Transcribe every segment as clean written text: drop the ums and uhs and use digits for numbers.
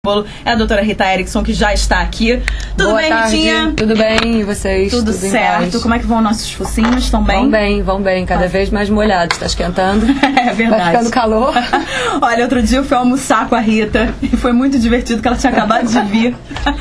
É a doutora Rita Erickson, que já está aqui. Tudo Boa bem, tarde. Ritinha? Tudo bem, e vocês? Tudo certo. Como é que vão nossos focinhos? Estão bem? Vão bem. Cada vez mais molhados. Tá esquentando. É verdade. Vai ficando calor. Olha, outro dia eu fui almoçar com a Rita e foi muito divertido, que ela tinha acabado de vir.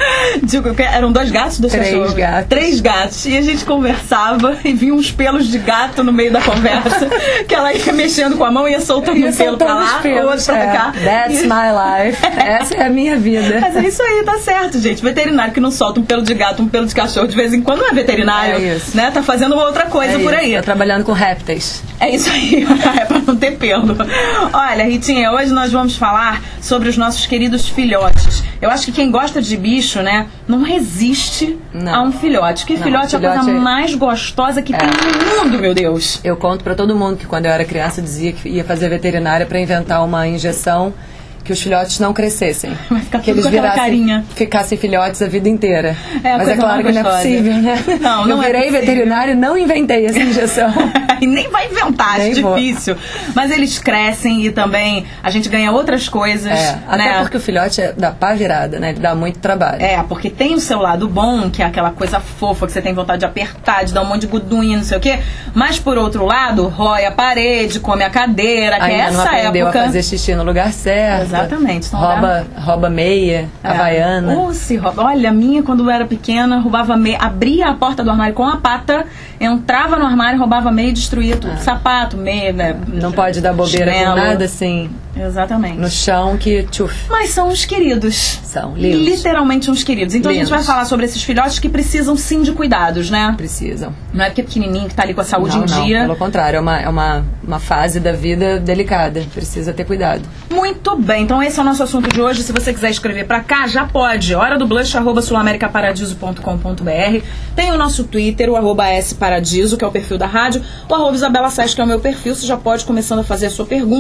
Eram 2 gatos? 3 gatos. 3 gatos. E a gente conversava e vinha uns pelos de gato no meio da conversa, que ela ia mexendo com a mão e ia soltando um pelo pra lá, outro pra cá. That's my life. Essa é a minha vida. Mas é isso aí, tá certo, gente. Veterinário que não solta um pelo de gato, um pelo de cachorro, de vez em quando não é veterinário, né? Tá fazendo outra coisa por aí. Tô trabalhando com répteis. É isso aí, é pra não ter pelo. Olha, Ritinha, hoje nós vamos falar sobre os nossos queridos filhotes. Eu acho que quem gosta de bicho, né, não resiste a um filhote. Porque filhote é a coisa mais gostosa que tem no mundo, meu Deus. Eu conto pra todo mundo que quando eu era criança dizia que ia fazer veterinária pra inventar uma injeção que os filhotes não crescessem. Vai ficar que eles ficassem filhotes a vida inteira. Mas é claro que não é possível, né? Não eu virei veterinário e não inventei essa injeção. E nem vai inventar, acho difícil. Mas eles crescem e também a gente ganha outras coisas. Até porque o filhote dá pá virada, né? Ele dá muito trabalho. Porque tem o seu lado bom, que é aquela coisa fofa que você tem vontade de apertar, de dar um monte de gudunha, não sei o quê. Mas por outro lado, rói a parede, come a cadeira, que ainda é essa não aprendeu época. A fazer xixi no lugar certo. Exatamente. Então, rouba meia, havaiana. Se rouba. Olha, a minha, quando eu era pequena, roubava meia, abria a porta do armário com a pata, entrava no armário, roubava meia e destruía tudo. Sapato, meia, né? Não pode dar bobeira com nada assim. Exatamente. No chão que tchuf. Mas são uns queridos. São lindos. Literalmente uns queridos. Então a gente vai falar sobre esses filhotes que precisam sim de cuidados, né? Precisam. Não é porque é pequenininho que tá ali com a saúde em dia. Pelo contrário, é uma fase da vida delicada. Precisa ter cuidado. Muito bem, então esse é o nosso assunto de hoje. Se você quiser escrever pra cá, já pode. Hora do Blush, @sulamericaparadiso.com.br. Tem o nosso Twitter, o @sparadiso, que é o perfil da rádio. O @Isabela Sesc, que é o meu perfil. Você já pode começando a fazer a sua pergunta.